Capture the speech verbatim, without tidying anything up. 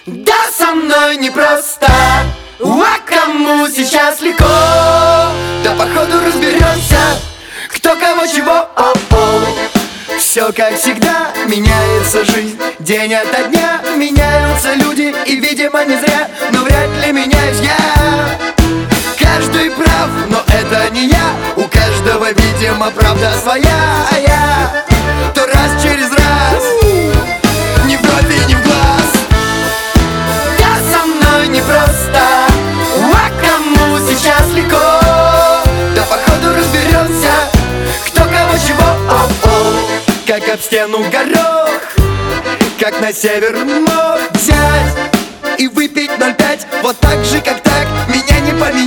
Да со мной непросто, а кому сейчас легко? Да походу разберемся, кто кого чего. О-о. Все как всегда, меняется жизнь день ото дня, меняются люди, и видимо не зря, но вряд ли меняюсь я. Каждый прав, но это не я, у каждого, видимо, правда своя. А я то раз через раз, ни в бровь и ни в глаз. Да со мной непросто, а кому сейчас легко? Да походу разберемся, кто кого чего. О-о. Как об стену горох, как на север мог взять и выпить ноль пять. Вот так же, как так, меня не поменять.